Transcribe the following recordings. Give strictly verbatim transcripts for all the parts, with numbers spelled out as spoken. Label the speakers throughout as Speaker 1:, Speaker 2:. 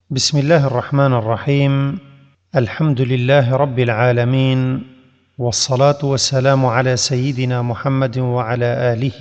Speaker 1: بسم الله الرحمن الرحيم. الحمد لله رب العالمين، والصلاة والسلام على سيدنا محمد وعلى آله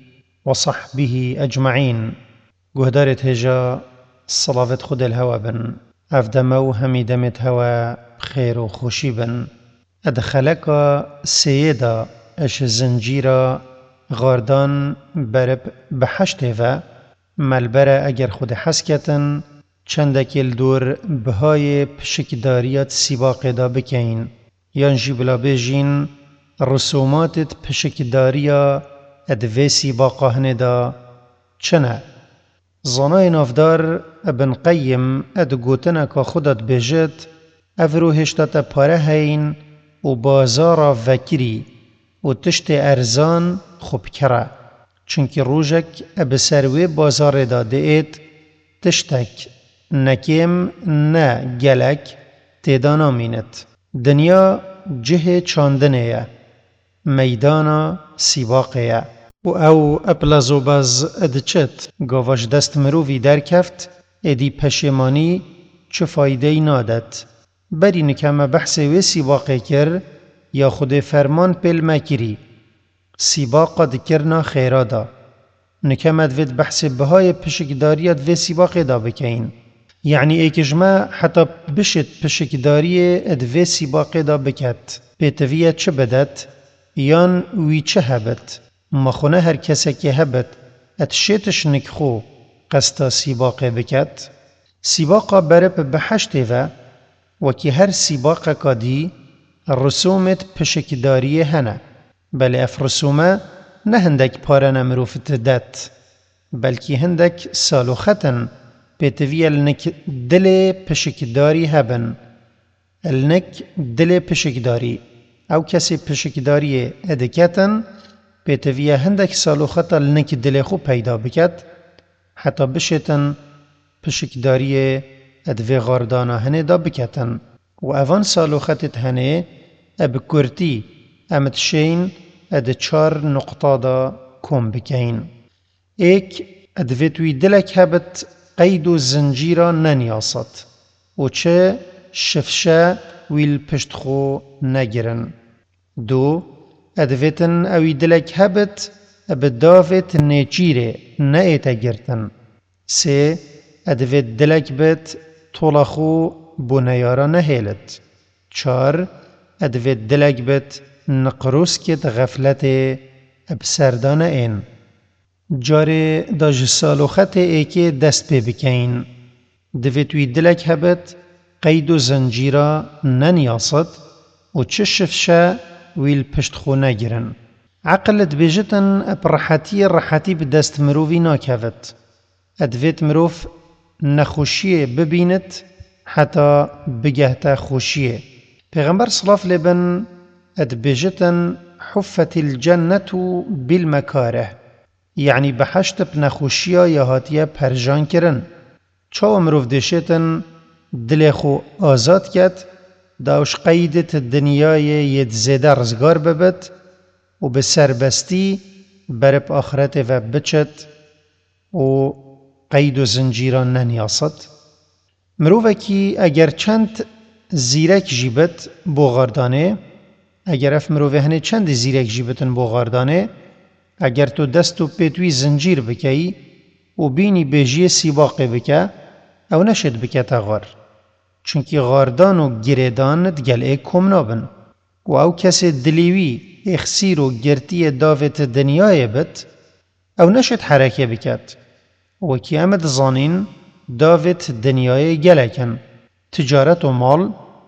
Speaker 1: وصحبه أجمعين. قهدارت هجا الصلاة خد الهوى بن أفدمو همي دمت هوا خير وخوشي بن أدخلك سيدا اش زنجيرا غاردان برب بحشته ملبره اگر خود حسکتن چندکل دور بهای پشکداریات سیباق دا بکین یان جیبلا بیجین رسوماتت پشکداریا ادوی سیباقا هنه دا چنه زنای نافدار ابن قیم اد گوتنه که خودت بیجد افرو هشتت پاره هین و بازارا وکری و تشت ارزان خوب کرا چونکی روژک اب سروی بازار دا دیت تشتک نکیم نه گلک تیدانا مینت دنیا جه چاندنه میدانا سیباقه و او اپلازو باز ادچت گاواش دست مرووی در کفت ادی پشیمانی چه فایده ای نادت بری نکم بحث وی سیباقه کر یا خود فرمان پل مکری سیباقا دکرنا خیرادا نکمت وید بحث بهای پشکداریت وی سیباقه دا بکین یعنی ایکجما حتی بشت پشکداری اد وی سیباقه دا بکت پیتویت چه بدت یان وی چه هبت مخونه هر کسی که هبت ات شیتش نکخو قستا سیباقه بکت سیباقا برپ بحشته و وکی هر سیباقه کادی رسومت پشکداری هنه بله اف رسومه نه هندک پارن مروفت دت بلکی هندک سالو ختن پیتوی النک دل پشکداری هبن النک دل پشکداری او کسی پشکداری ادکتن پیتوی هندک سالو خط النک دل خو پیدا بکت حتی بشتن پشکداری ادوی غاردانا هنه دا بکتن و اوان سالو خطت هنه اب کرتی امت شین اد چار نقطه دا کم بکین ایک ادویتوی دلک هبت قید و زنجیرا ننیاست و چه شفشه ویل پشتخو نگرن دو ادویتن اوی دلک هبت اب داوت نیچیره نئیتا گرتن سه ادویت دلک بت طولخو بونیارا نهیلت چار ادویت دلک بت نقروس کت غفلت ابسردان این جاره دا جسالو خط ایکی دست پی بکین دویتوی دلک هبت قید و زنجیرا ننیاست و چه شفشه ویل پشتخو نگرن عقلت بیجتن اب راحتی راحتی بدست مرووی ناکهوت ادویت مروف نخوشیه ببینت حتی بگهتا خوشیه پیغمبر صلاف لبن اد بیجتن حفت الجنة بالمكاره یعنی بحشت بنخوشیا یا هاتیه پرجان کرن چاو مروف دشتن دل خو آزاد کت داوش قیدت دنیای ید زیده رزگار ببت و به سربستی برب آخرت و بچت و قید و زنجیران ننیاست مروفه کی اگر چند زیرک جیبت بوغاردانه اگر اف مروفه هنه چند زیرک جیبتن بوغاردانه اگر تو دستو پیتوی زنجیر بکی و بینی بیجی سیباقی بکه او نشد بکه تا غار چونکی غاردان و گریدان دگل ای کم نابن و او کسی دلیوی اخسیر و گرتی داوت دنیای بد او نشد حرکه بکت و کی امد زانین داوت دنیای گلکن تجارت و مال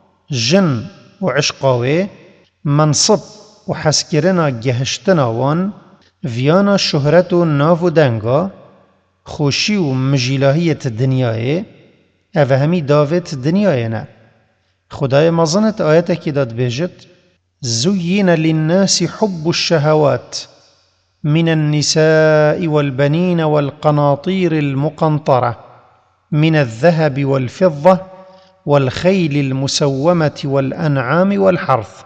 Speaker 1: جن و عشقاوه منصب و حسکرنا گهشتنا وان ویانا شهرت و ناو و دنگا خوشی و مجیلاهیت دنیای او همی داوت دنیای نه خدای مزنت آیت که داد بیجد زین للناس حب الشهوات من النساء والبنين والقناطير المقنطرة من الذهب والفضة والخيل المسومة والأنعام والحرث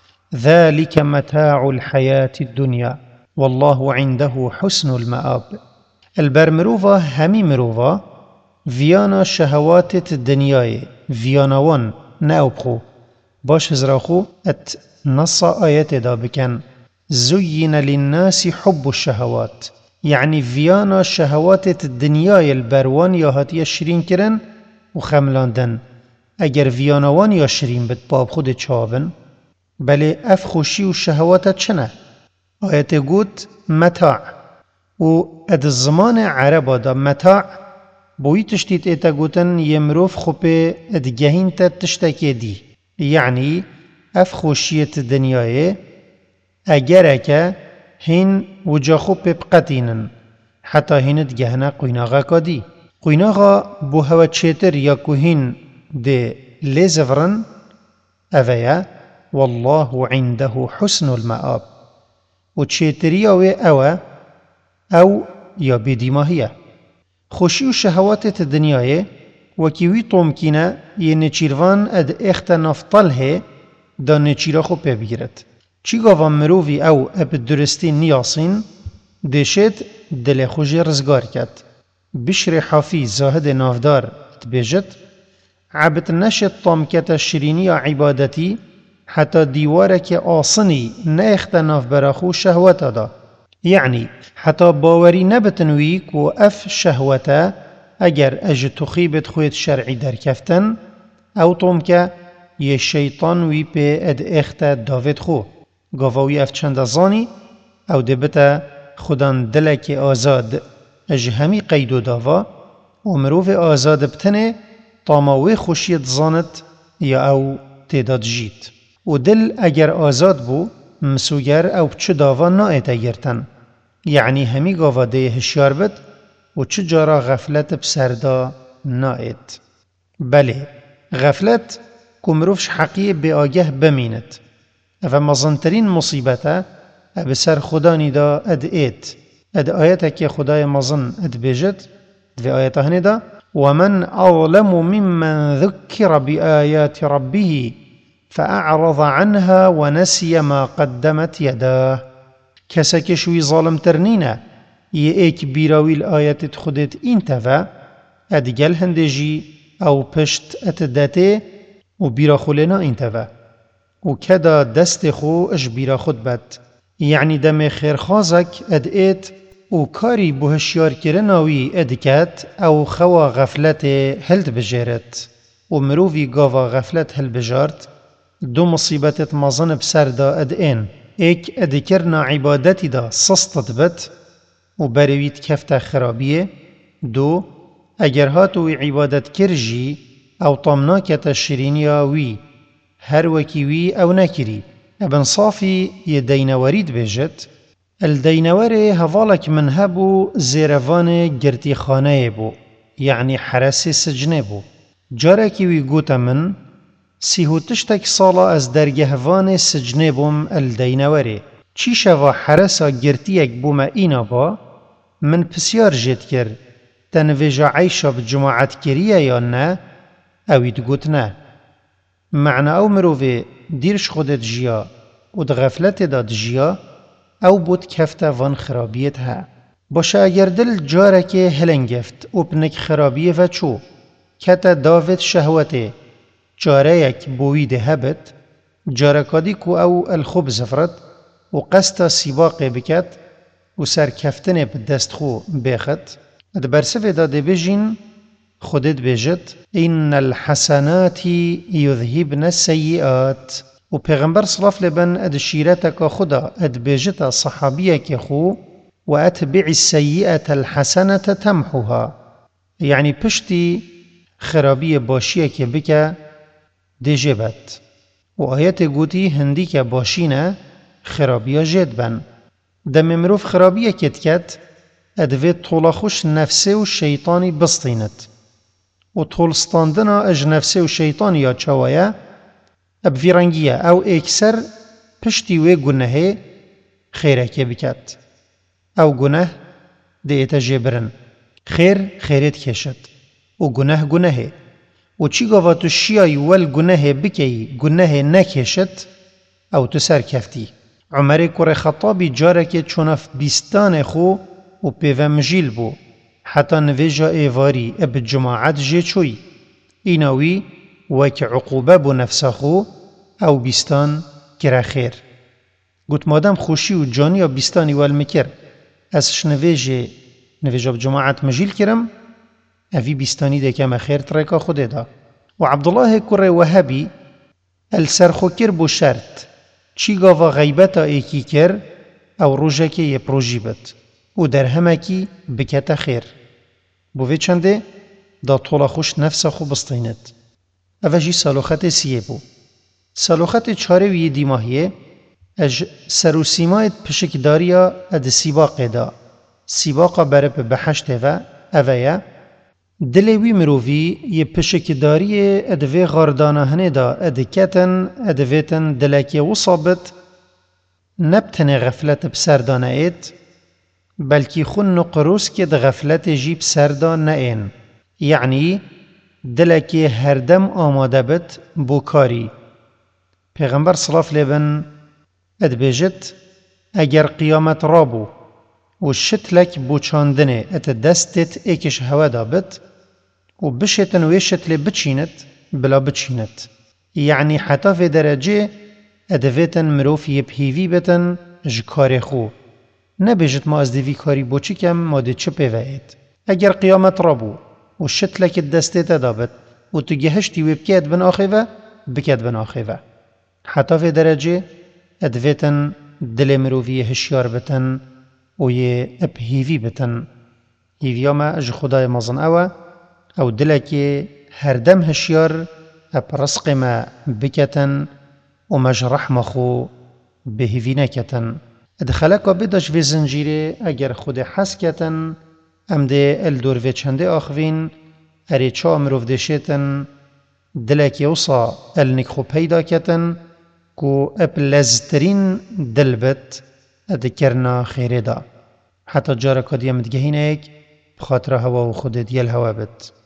Speaker 1: ذلك متاع الحياة الدنيا والله عنده حسن المآب البر مروفا همي مروفا ویانا شهوات الدنیای ویاناوان نه بخو باش هزراخو ات نص آیت دا بکن زين للناس حب الشهوات يعني فيانا شهوات الدنيا البروان يا هاتي شرين كرن وخملاندن اگر فياناوان يا شرين بد باب خود چاون بله اف خوشي و شهوات چنه آيات قوت متاع و اد الزمان عربا دا متاع بوي تشتيت ايتا قوتن يمروف خوبه اد جهين تا تشتاكي دي يعني اف خوشية الدنيا اگر که هین وجا خوب بقتینن حتی هیند گهنه قویناغا کدی قویناغا بو هوا چیتر یا کوهین ده لیزفرن اویا والله عنده حسن المآب و چیتری او او او یا بدیماهیه خوشی و شهوات الدنیای وکیوی طومکینه یه نچیروان اد اخت نفتاله دا نچیرا خوب بگیرد چی گاوان مروی او اب درستی نیاسین دشت دل خوشی رزگار کرد. بشر حافی زاهد نافدار تبیجت عبد نشد طامکت شرینی عبادتی حتی دیواره که آسنی ناخت ناف براخو شهوت دا. یعنی حتی باوری نبتنوی کو اف شهوتا اگر اج تخیبت خویت شرعی در کفتن او طامکه یه شیطان وی پی اد اخت داوید خو. گاوی اف چند زانی او دبتا خودان دلک آزاد اج همی قیدو داوا و مروف آزاد بتنه طاماوی خوشیت زانت یا او تیداد جید و دل اگر آزاد بو مسوگر او بچه داوا نایت گرتن یعنی همی گاوا ده هشیار بد و چه جارا غفلت بسردا نایت بله غفلت که مروفش حقیه به آگه بمیند و مزنترین مصیبته بسر خدا ندا اد ایت اد آیته که خدای مزن اد بیجد دو آیته هندا ومن أظلم ممن ذكر بآيات ربه فأعرض عنها ونسي ما قدمت يداه کسی شوی ظالم ترنینه یه ایک بیراوی الآیت خودت این تفا ادگل هندجی او پشت اتداته و بیرا خولنا این تفا و کدا دست خو اش بیرا خود بد یعنی دم خیرخازک اد ایت و کاری بهشیار کرناوی ادکت او خوا غفلت هلت بجارت و مروفی گاوا غفلت هل بجارت دو مصیبتت مازن بسر دا اد این ایک ادکرنا عبادتی دا سستت بد و برویت کفت خرابیه دو اگر هاتوی عبادت کرجی او طمناکت شرینیاوی هر وكيوي أو نكري ابن صافي يدينوريد بيجت الدينوري هفالك من هبو زيرفان جرتي خانه بو يعني حرس سجنه بو جاركيوي قوتا من سيهو تشتك صالة از درگهوان سجنه بوم الدينوري چي شوا حرسا جرتيك بوما اينا با من بسيار جيت كر تنويجا عيشا بجماعت كريه يا نا اويد قوتنا معنى او مروفي ديرش خودت جيا و دغفلت داد جيا او بود كفتا وان خرابيتها باشه اگر دل جارك هلنگفت و بنك خرابيه و چو كتا داوت شهوته جاريك بويد هبت جاركادي كو او الخوب زفرت و قستا سيباق بكت و سر كفتن بدست خو بيخت ادبرسف داده بجين خودت بجت إن الحسنات يذهبن السيئات و پیغمبر صلاف لبن اد شیرتک خدا اد بجت صحابیه که خو و اتبع السيئة الحسنة تمحوها يعني پشتی خرابی باشیه که بکه دجبت و آیت گوتی هندی که باشینه خرابیه جد بن دم مروف خرابیه کت کت ادوید طولا خوش نفسه و شیطانی بسطینت و طولستاندنا اج نفسه و شیطانی یا چوایا اب فیرنگیه او اکسر پشتی وی گناهی خیره که بکت او گناه دیتا جبرن خیر خیرت کشد و گناه گناهی و چی گاوا تو شیای ول گناه بکی گناه نکشد او تو سر کفتی عمر کور خطابی جاره که چونف بیستان خو و پیوم جیل بو حتی نویجا ایواری اب جماعت جه چوی ایناوی وک عقوبه بو نفسا خو او بیستان کرا خیر. گوت مادم خوشی و جانی و بیستانی والمکر اسش نویجه نویجا بجماعت مجیل کرم اوی بیستانی ده کم خیر ترکا خوده دا. و عبدالله کره وهبی السرخو کر بو شرط چی گاوا غیبتا ایکی کر او روژه که یه پروژی بد و در همه کی بکتا خیر. بوی چنده دا طولا خوش نفس خو بستیند. اوجی سالوخت سیه بو. سالوخت چاره وی دیماهیه اج سرو سیمایت پشک داریا اد سیباق دا. سیباقا برپ بحشت و اویا دلوی مروفی یه پشک داری ادوی غاردانه هنه دا ادکتن ادویتن دلکی وصابت نبتن غفلت بسردانه اید بلکی خون نقروس که د غفلت جیب سردان نه یعنی دلکی هردم آماده بد بوکاری. پیغمبر صلاف لبن ادبیجت اگر قیامت رابو و شتلک بوچاندنه ات دستت ایکش هوا دابد و بشتن ویشت لبچینت بلا بچینت یعنی حتی في درجه ادویتن مروفی بهیوی بتن جکار خو نبیجت ما از دیوی کاری بوچی کم ماده چه پیوهید. اگر قیامت رابو و شتلک دستت دابد و تو گهشتی و بکید بن آخیوه بکید بن آخیوه حتی في درجه ادویتن دل مروفی هشیار بتن و یه ابهیوی بتن هیویاما اج خدای مازن اوه او دلکی هر دم هشیار اب رزق ما بکتن و مج رحم خو بهیوی نکتن. ادخلکا بداش في زنجیره اگر خود حس کتن ام ده الدور في چنده آخوین اری چا مروف دشتن دلکی وصا النک خو پیدا کتن کو اب لزترین دل بت ادکرنا خیره دا حتی جارا کدیم دگهینه ایک بخاطر هوا و خود دیل هوا بد.